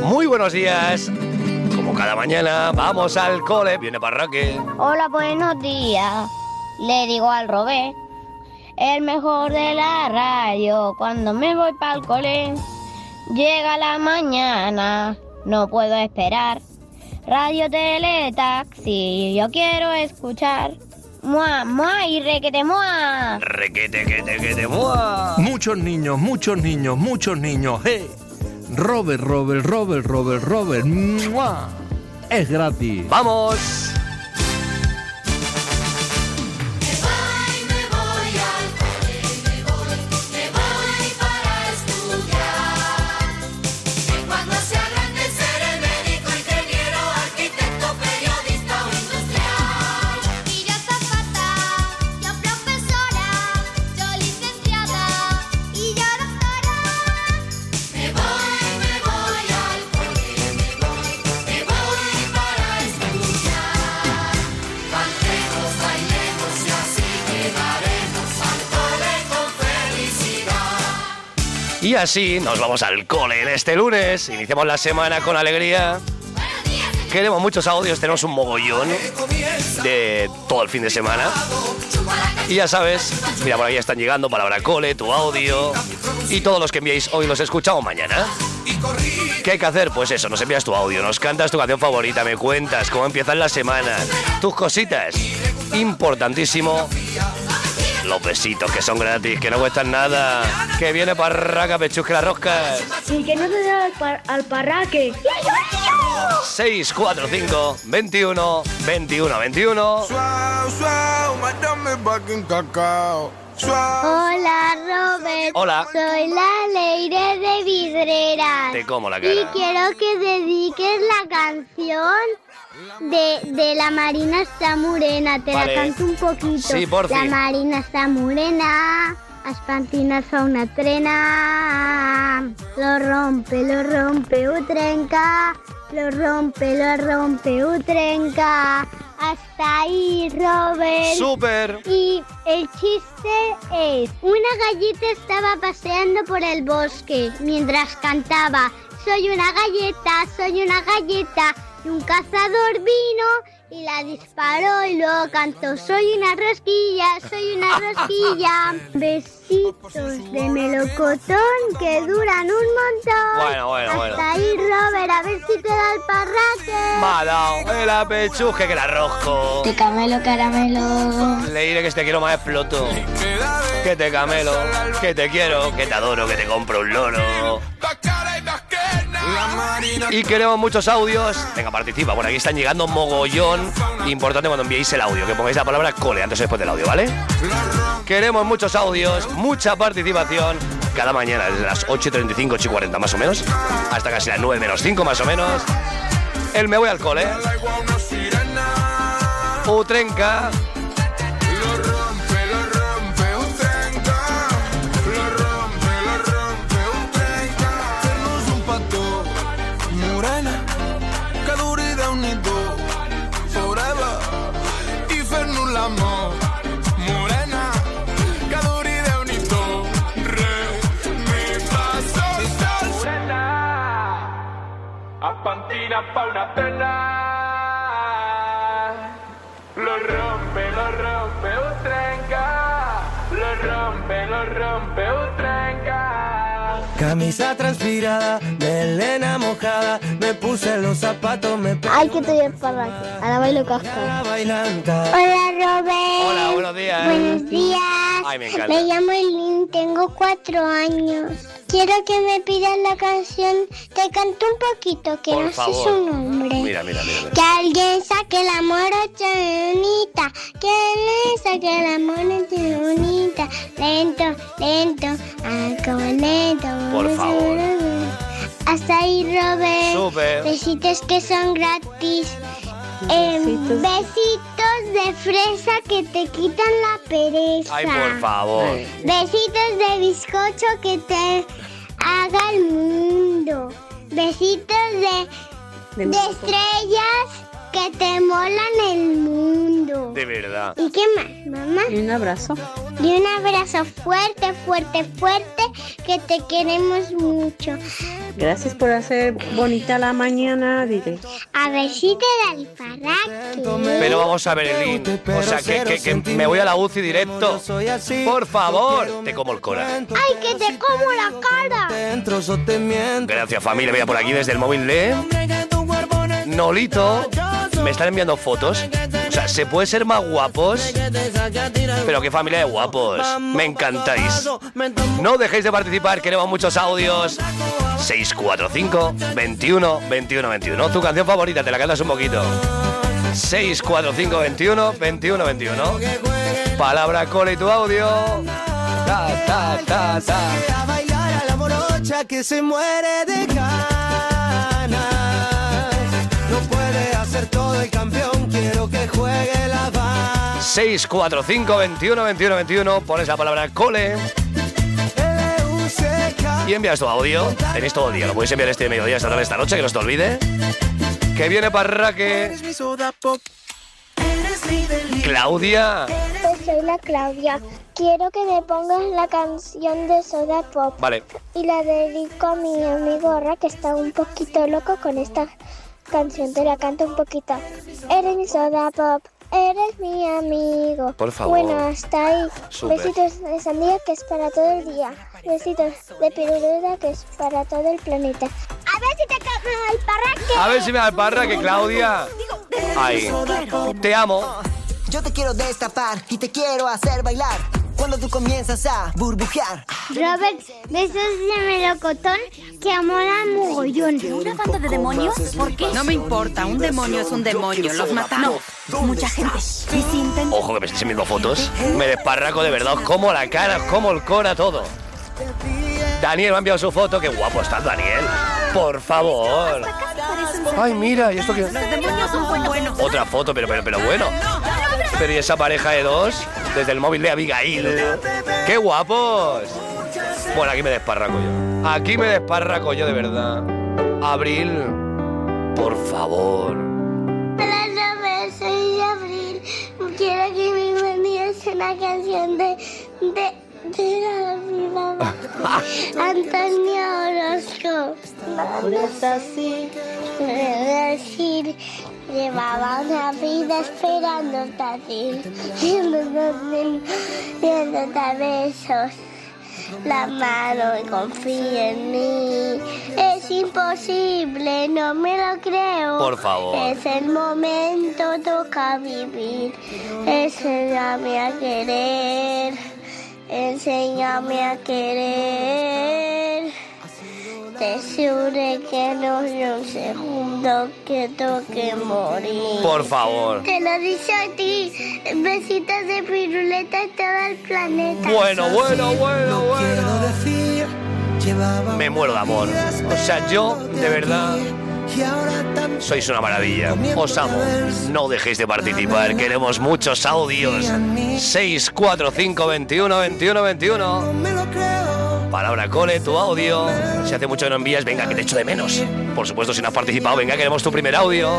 Muy buenos días. Como cada mañana, vamos al cole. Viene Parraque. Hola, buenos días. Le digo al Robé, el mejor de la radio. Cuando me voy para el cole, llega la mañana, no puedo esperar. Radio, tele, taxi, yo quiero escuchar. Mua, mua y requete, mua. Requete, quete, mua. Muchos niños, ¡hey! Robert, ¡mua! Es gratis. ¡Vamos! Y así nos vamos al cole en este lunes. Iniciamos la semana con alegría. Queremos muchos audios, tenemos un mogollón de todo el fin de semana. Y ya sabes, mira, por ahí están llegando palabra cole, tu audio. Y todos los que enviéis hoy los escuchamos mañana. ¿Qué hay que hacer? Pues eso, nos envías tu audio, nos cantas tu canción favorita, me cuentas cómo empiezas la semana, tus cositas. Importantísimo. Los besitos que son gratis, que no cuestan nada. Que viene Parraca, pechusque las roscas. Y que no te dé al Parraque. 645 21 21 21. Hola, Robert. Hola. Soy la Leire de Vidreras. Te como la cara. Y quiero que dediques la canción de la Marina está morena. Te Vale. la canto un poquito. Sí, por fin. La Marina està morena, Espantina fa una trena. Lo rompe, ho trenca. Lo rompe, ho trenca. Hasta ahí, Robert. ¡Súper! Y el chiste es, una galleta estaba paseando por el bosque mientras cantaba, soy una galleta, y un cazador vino y la disparó y luego cantó, soy una rosquilla, besitos de melocotón que duran un montón. Bueno. Hasta ahí, Robert, a ver si te da el Parraque. Me ha dado el apechuje que la rosco. Te camelo, caramelo. Le diré que te quiero más exploto. Que te camelo, que te quiero, que te adoro, que te compro un loro. Y queremos muchos audios. Venga, participa. Bueno, aquí están llegando mogollón. Importante cuando enviéis el audio, que pongáis la palabra cole antes o después del audio, ¿vale? Queremos muchos audios, mucha participación. Cada mañana desde las 8:35, 8:40 más o menos, hasta casi las 9 menos 5 más o menos. El me voy al cole. Utrenca. Espantina pa' una cena. Lo rompe, utrenca. Lo rompe, utrenca. Camisa transpirada, melena mojada, me puse los zapatos, Ay, que te el Parraque. Ahora bailo casca. bailanta. Hola, Robert. Hola, buenos días. Buenos días. Ay, me encanta. Me llamo Eileen, tengo 4 años. Quiero que me pidas la canción. Te canto un poquito, que Por no favor. sé su nombre. Mira. Que alguien saque la morocha bonita. Que alguien saque la morocha bonita. Lento, algo lento. Por favor. Hasta ahí, Robert. Súper. Besitos que son gratis. Besitos de fresa que te quitan la pereza. Ay, por favor. Besitos de bizcocho que te haga el mundo. Besitos de estrellas que te molan el mundo. De verdad. ¿Y qué más, mamá? Y un abrazo. Y un abrazo fuerte, que te queremos mucho. Gracias por hacer bonita la mañana, diré. A ver si te da el parraque. Pero vamos a ver, Elin. O sea, que me voy a la UCI directo. Por favor, te como el cora. ¡Ay, que te como la cara! Gracias, familia. Mira, por aquí desde el móvil de Nolito. Me están enviando fotos. O sea, se puede ser más guapos. Pero qué familia de guapos. Me encantáis. No dejéis de participar, queremos muchos audios. 645 21 21 21. Tu canción favorita, te la cantas un poquito. 645 21 21 21. Palabra cole y tu audio. Ta, ta, ta, ta. A bailar a la morocha que se muere de ganas. No puede hacer todo el campeón, quiero que juegue la banda. 645 21 21 21. Pones la palabra cole y envías tu audio. Tenéis todo el día, lo podéis enviar este mediodía, esta tarde, esta noche, que no se te olvide. Que viene Parraque. Claudia. Pues soy la Claudia. Quiero que me pongas la canción de Soda Pop. Vale. Y la dedico a mi amigo Ra, que está un poquito loco con esta canción. Te la canto un poquito. Eres mi Soda Pop, eres mi amigo. Por favor. Bueno, hasta ahí. Súper. Besitos de sandía, que es para todo el día. Besitos de piruruda, que es para todo el planeta. A ver si te caga el parraque. A ver si me da el Parraque, Claudia. Ay, te amo. Yo te quiero destapar y te quiero hacer bailar. Cuando tú comienzas a burbujear. Robert, besos de melocotón que amola mogollón. ¿Una banda de demonios? ¿Por qué? No me importa, un demonio es un demonio, los matamos. No, mucha gente. Y si intentan... Ojo que me estáis enviando fotos. Me desparraco de verdad, os como la cara, os como el cora, todo. Daniel me ha enviado su foto, qué guapo estás, Daniel. Por favor. Ay, mira, ¿y esto qué? Los demonios son buenos. Otra foto, pero bueno. Pero y esa pareja de dos, desde el móvil de Abigail. ¡Qué guapos! Bueno, aquí me desparraco yo. Aquí me desparraco yo, de verdad. Abril, por favor. Hola, Robert, soy Abril. Quiero que me envíes una canción de mi mamá. Antonio Orozco. No es así. Decir, llevaba una vida esperándote a ti, viéndote a besos la mano y confía en mí. Es imposible, no me lo creo. Por favor. Es el momento, toca vivir. Enséñame a querer. Enséñame a querer. Te juré que no hay un segundo que toque morir. Por favor. Te lo dice a ti. Besitos de piruleta a todo el planeta. Bueno. Me muero de amor. O sea, yo, de verdad, sois una maravilla. Os amo. No dejéis de participar. Queremos muchos audios. 645 21 21 21. Palabra cole, tu audio. Si hace mucho que no envías, venga, que te echo de menos. Por supuesto, si no has participado, venga, queremos tu primer audio.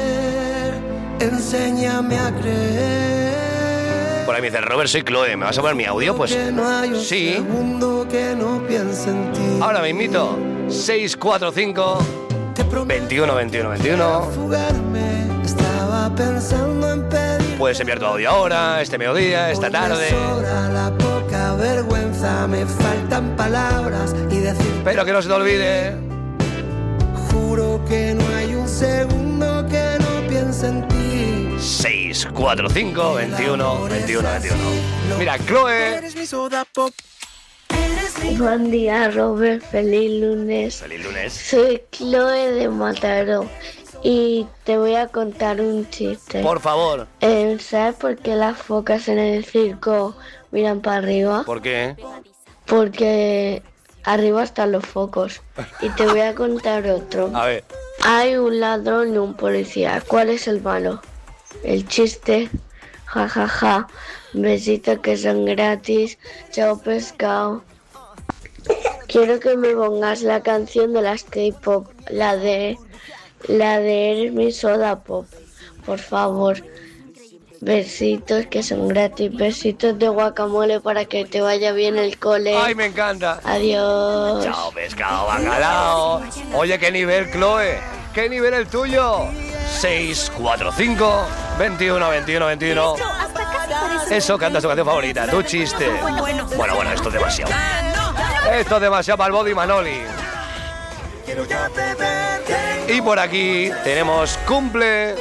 Enséñame a creer. Por ahí me dice, Robert, soy Chloe, ¿me vas a poner mi audio? Pues sí. Ahora me invito. 645 21 21 21. Puedes enviar tu audio ahora, este mediodía, esta tarde. Vergüenza, me faltan palabras y decir. Pero que no se te olvide. Juro que no hay un segundo que no piense en ti. 645 21 21 21. Mira, Chloe. Buen día, Robert. Feliz lunes. Feliz lunes. Soy Chloe de Mataró y te voy a contar un chiste. Por favor. ¿Sabes por qué las focas en el circo miran para arriba? ¿Por qué? Porque arriba están los focos. Y te voy a contar otro. A ver. Hay un ladrón y un policía. ¿Cuál es el malo? El chiste. Ja, ja, ja. Besitos que son gratis. Chao, pescado. Quiero que me pongas la canción de las K-pop. La de Eres mi Soda Pop. Por favor. Besitos que son gratis, besitos de guacamole para que te vaya bien el cole. ¡Ay, me encanta! Adiós. Chao, pescado, bacalao. Oye, ¿qué nivel, Chloe? ¿Qué nivel el tuyo? 645 21 21 21. Eso, canta su canción favorita, tu chiste. Bueno, esto es demasiado. Esto es demasiado para el Body Manoli. Y por aquí tenemos cumple.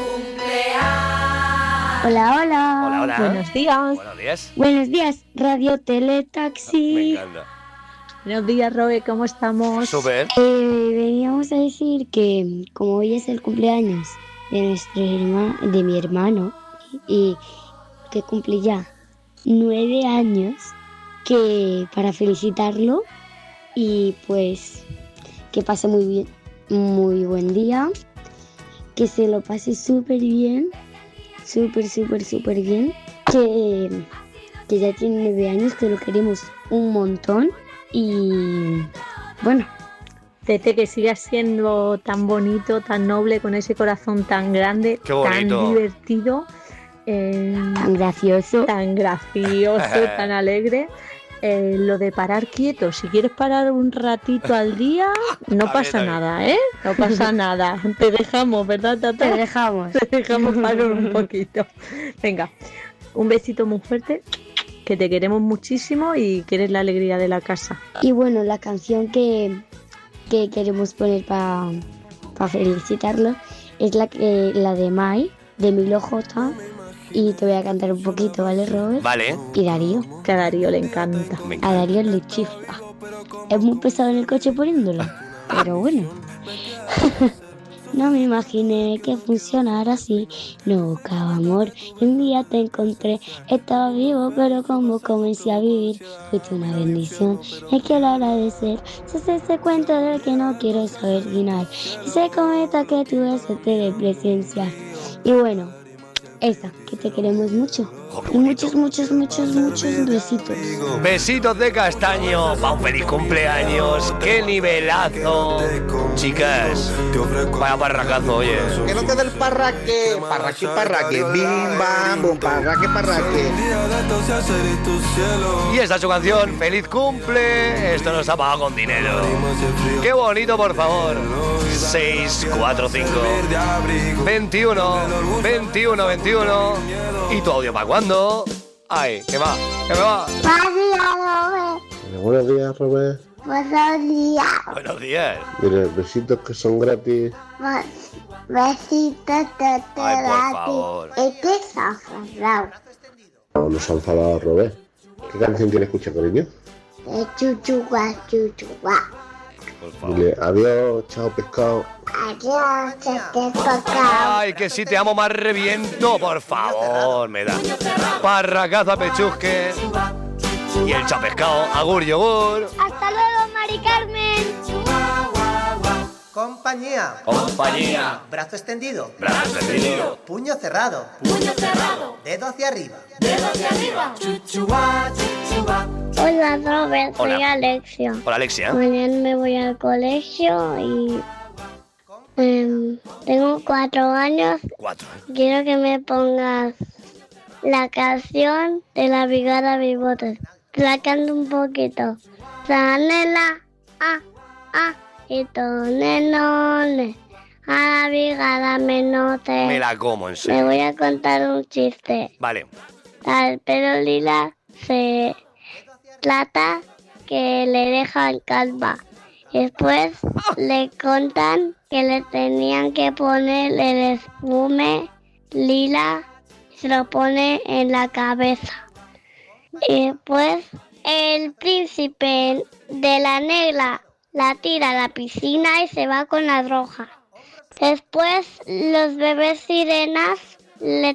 Hola, hola. Hola, hola. Buenos días. Buenos días. Buenos días, Radio Teletaxi. Me encanta. Buenos días, Robe, ¿cómo estamos? Súper. Veníamos a decir que como hoy es el cumpleaños de mi hermano y que cumple ya 9 años, que para felicitarlo y pues que pase muy buen día, que se lo pase súper bien, súper bien, que ya tiene 9 años, que lo queremos un montón y bueno. Tete, que sigas siendo tan bonito, tan noble, con ese corazón tan grande, tan divertido, tan gracioso, tan alegre. Lo de parar quieto, si quieres parar un ratito al día, no pasa nada, ¿eh? No pasa nada. Te dejamos, ¿verdad, Tata? Te dejamos parar un poquito. Venga, un besito muy fuerte, que te queremos muchísimo y que eres la alegría de la casa. Y bueno, la canción que queremos poner para felicitarlo es la de Mai, de Milo J. Y te voy a cantar un poquito, ¿vale, Robert? Vale. Y Darío. Que a Darío le encanta. A Darío le chifla. Es muy pesado en el coche poniéndolo, pero bueno. No me imaginé que funcionara así. Nunca, amor, un día te encontré. Estaba vivo, pero como comencé a vivir, fuiste una bendición. Hay que agradecer. Se hace ese cuento del que no quiero saber final. Ese cometa que tuve te de presencia. Y bueno, esa, que te queremos mucho. Y muchos besitos. Besitos de castaño pa' un feliz cumpleaños. ¡Qué nivelazo! Chicas, vaya parracazo, oye. Que no te dé el parraque. Parraque. Bim, bam, bum, parraque. Y esta es su canción, ¡Feliz cumple! Esto nos ha pagado con dinero. ¡Qué bonito, por favor! 645 21 21 21. ¿Y tu audio para cuándo? ¡Ay, que va! Buenos días, Robert. Buenos días. Mira, besitos que son gratis. Besitos Ay, por favor. Este es enfadado. No nos ha enfadado, Robert. ¿Qué canción quieres escuchar, cariño? Chuchuá. Dile, adiós, chao, pescado. Adiós, pescado. Ay, que si te amo más reviento, por favor, me da. Parracazo a pechusque. Y el chapescao, agur yogur. Hasta luego, Mari Carmen. Compañía. Brazo extendido. Puño cerrado. Dedo hacia arriba. Hola, Robert, soy Hola. Alexia. Hola, Alexia. Mañana me voy al colegio y tengo 4 años. 4. Quiero que me pongas la canción de la Brigada Bigotes. Te la canto un poquito. Sanela, y tonenole, a la Brigada Menote. Me la como, en Me serio. voy a contar un chiste. Vale. Al pelo lila se trata que le dejan calva. Después le contan que le tenían que poner el espume lila y se lo pone en la cabeza. Y después el príncipe de la negra la tira a la piscina y se va con la roja. Después los bebés sirenas le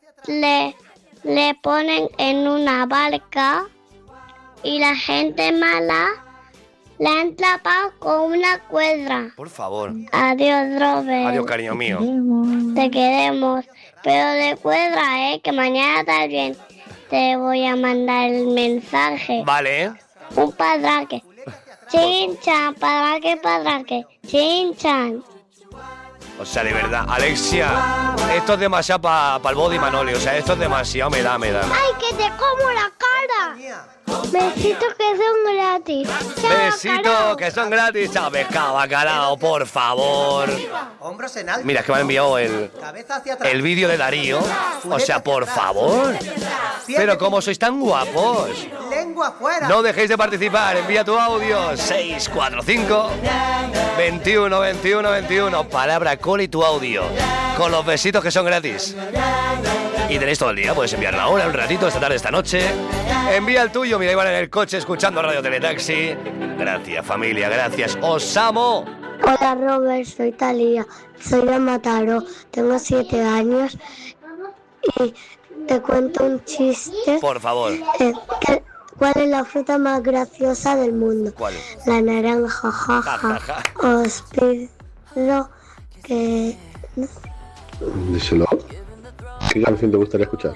ponen en una barca y la gente mala la han atrapado con una cuerda. Por favor. Adiós, Robert. Adiós, cariño mío. Te queremos. Pero recuerda, que mañana también te voy a mandar el mensaje. Vale. Un padraque. Chin chan, padraque. Chin chan. O sea, de verdad, Alexia, esto es demasiado para el body Manoli. O sea, esto es demasiado, me da. ¡Ay, que te como la cara! Besitos que son gratis. Besitos que son gratis. Chao, pescado, bacalao, por favor. Hombros en alto. Mira, es que me han enviado Cabeza hacia atrás. el vídeo de Darío. O sea, por favor. Pero como sois tan guapos. Lengua afuera. No dejéis de participar. Envía tu audio. 645 21 21 21. Palabra cole y tu audio. Con los besitos que son gratis. Y tenéis todo el día. Puedes enviarla ahora, un ratito, esta tarde, esta noche. Envía el tuyo. Mira, iban en el coche escuchando Radio Teletaxi. Gracias, familia. Gracias. Os amo. Hola, Robert. Soy Talía. Soy de Mataró. Tengo 7 años. Y te cuento un chiste. Por favor. ¿Cuál es la fruta más graciosa del mundo? ¿Cuál? La naranja, jaja. Os pido que... Díselo. ¿Qué canción te gustaría escuchar?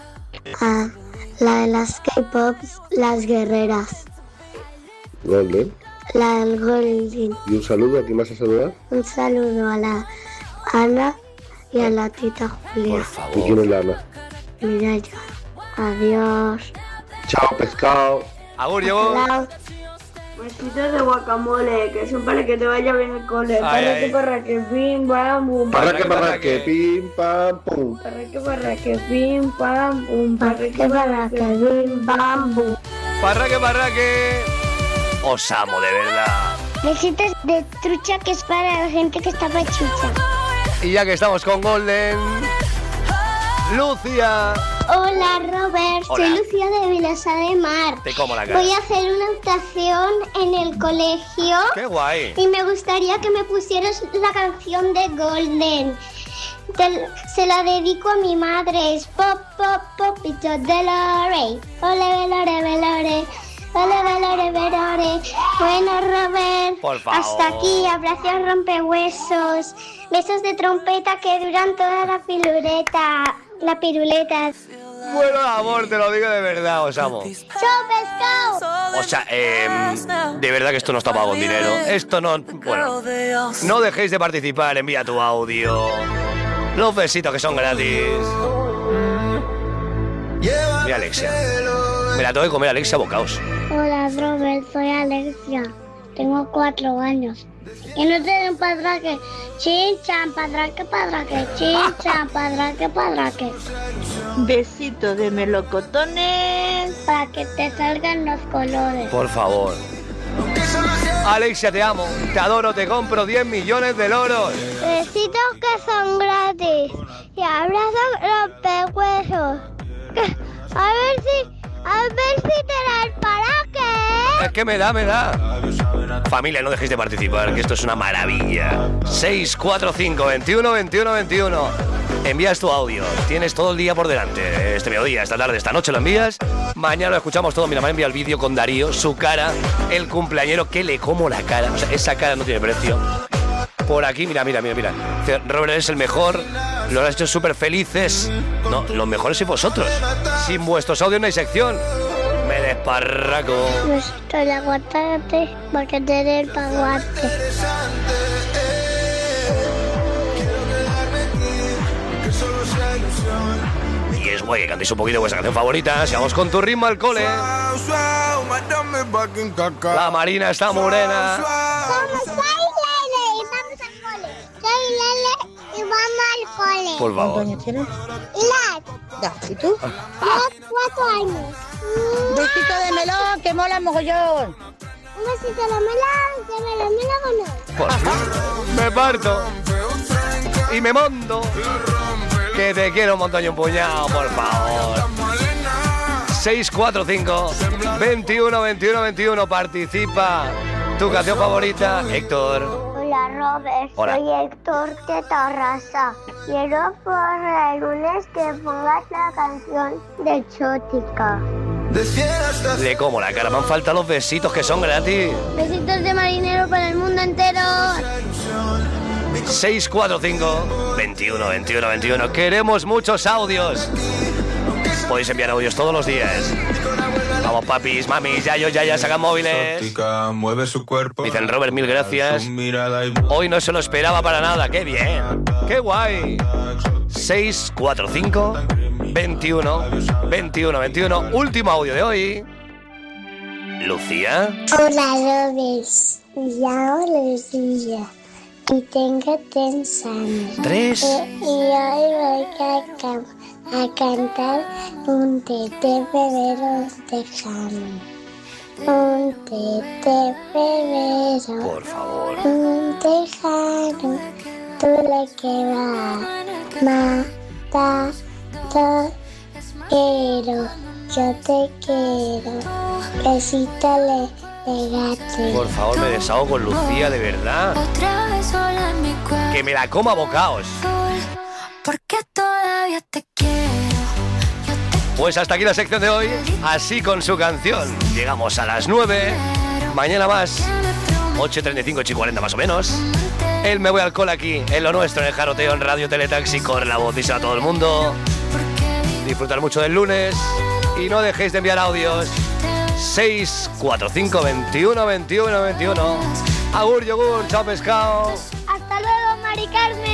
La de las K-Pops, Las Guerreras. Golden. La del Golden. ¿Y un saludo? ¿A quién vas a saludar? Un saludo a la Ana y a la tita Julia. Por favor. ¿Y quién es la Ana? Mira ya. Adiós. Chao, pescado. Agur, llegó. Besitos de guacamole, que son para que te vaya bien el cole. Ay, Para que pim, pam, pum. Para que pim, pam, pum. Para que pim, pam, pum. Para que bim, bam, bum. Parraque. Os amo, de verdad. Besitos de trucha, que es para la gente que está pachucha. Y ya que estamos con Golden, Lucia. Hola, Robert. Hola. Soy Lucía de Vilassar de Mar. Te como la cara. Voy a hacer una actuación en el colegio. ¡Qué guay! Y me gustaría que me pusieras la canción de Golden. Se la dedico a mi madre. Es pop, pop, popito de Lore. Ole, velore, velore. Ole, velore, velore. Bueno, Robert. Por favor. Hasta aquí. Abrazos rompehuesos. Besos de trompeta que duran toda la piruleta. La piruleta. Bueno, amor, te lo digo de verdad, os amo. ¡Chao, pescado! O sea, de verdad que esto no está pago con dinero. Esto no... Bueno, no dejéis de participar, envía tu audio. Los besitos que son gratis. Mira, Alexia. Me la tengo que comer, Alexia, bocaos. Hola, Robert, soy Alexia. Tengo 4 años. Y no te den padraque. Chinchan, padraque, padraque. Chinchan, padraque, padraque. Besito de melocotones. Para que te salgan los colores. Por favor. Alexia, te amo, te adoro, te compro 10 millones de loros. Besitos que son gratis. Y abrazos rompehuesos. A ver si te da el paraque. Es que me da. Familia, no dejéis de participar, que esto es una maravilla. 645 21 21 21. Envías tu audio, tienes todo el día por delante. Este mediodía, esta tarde, esta noche lo envías. Mañana lo escuchamos todo. Mira, me ha enviado el vídeo con Darío, su cara, el cumpleañero, que le como la cara. O sea, esa cara no tiene precio. Por aquí, mira. Dice, Robert es el mejor, lo has hecho súper felices. No, los mejores sois vosotros. Sin vuestros audios no hay sección. Me desparraco. Besito de aguacate, para que te dé el paguate. Y es guay que cantéis un poquito vuestra canción favorita. Si vamos con tu ritmo al cole. La Marina está morena. Soy Lele y vamos al cole. Soy Lele y vamos al cole. Por favor. ¿Cuántos años tienes? Ya. ¿Y tú? 4 años. Besito de melón, que mola mogollón. Un besito de melón, que melón Por fin. Me parto. Y me mondo. Que te quiero un montón y un puñado, por favor. 645 21 21 21. Participa. Tu canción favorita, Héctor. Hola, Robert. Hola. Soy Héctor de Tarrasa. Quiero por el lunes que pongas la canción de Chótica. Le como la cara, me han faltado los besitos que son gratis. Besitos de marinero para el mundo entero. 645 21 21 21. Queremos muchos audios. Podéis enviar audios todos los días. Vamos, papis, mamis, yayas, sacan móviles. Mueve su cuerpo. Dicen Robert, mil gracias. Hoy no se lo esperaba para nada. ¡Qué bien! ¡Qué guay! 645 21 21 21. Último audio de hoy. Lucía. Hola, Robes. Llamo Lucía y tengo 3 años. 3. Y hoy voy a cantar un tete bebero tejano. Un tete bebero. Por favor. Un tejano. Tú le que va matando. Quiero, yo te quiero. Besito le pegaste. Por favor, me desahogo con Lucía, de verdad. Que me la coma a bocaos. Porque todavía te quiero. Pues hasta aquí la sección de hoy. Así con su canción. Llegamos a las 9. Mañana más. 8:35, 8:40 más o menos. El Me Voy al Cole aquí, en lo nuestro, en el jaroteo, en Radio Teletaxi. Corre la voz, díselo a todo el mundo. Disfrutar mucho del lunes. Y no dejéis de enviar audios. 645 21 21 21. Agur, yogur, chao pescado. Hasta luego, Mari Carmen.